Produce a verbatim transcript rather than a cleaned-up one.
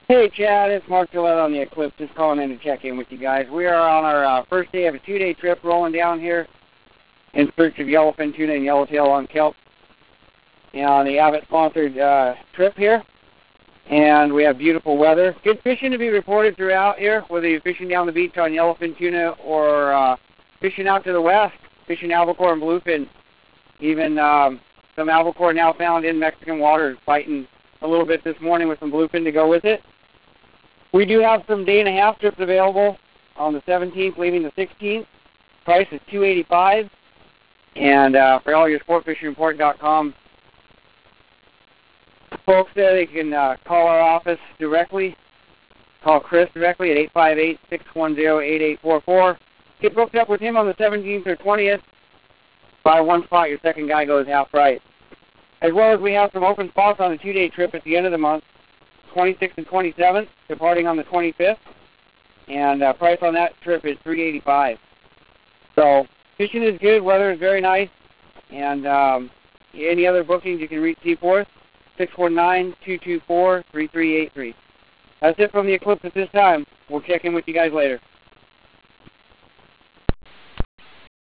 Hey Chad, it's Mark Gillette on the Eclipse, just calling in to check in with you guys. We are on our uh, first day of a two-day trip rolling down here in search of yellowfin tuna and yellowtail on kelp. You know, on the Abbott-sponsored uh, trip here. And we have beautiful weather. Good fishing to be reported throughout here, whether you're fishing down the beach on yellowfin tuna or uh, fishing out to the west, fishing albacore and bluefin. Even um, some albacore now found in Mexican waters, fighting a little bit this morning with some bluefin to go with it. We do have some day and a half trips available on the seventeenth, leaving the sixteenth. Price is two hundred eighty-five dollars. And uh, for all your sport fishing report dot com folks there, they can uh, call our office directly. Call Chris directly at eight five eight, six one zero, eight eight four four. Get booked up with him on the seventeenth or twentieth. Buy one spot, your second guy goes half price. As well as we have some open spots on the two-day trip at the end of the month, twenty-sixth and twenty-seventh, departing on the twenty-fifth. And uh, price on that trip is three hundred eighty-five dollars. So fishing is good, weather is very nice. And um, any other bookings, you can reach Seaforth, six one nine, two two four, three three eight three. That's it from the Eclipse at this time. We'll check in with you guys later.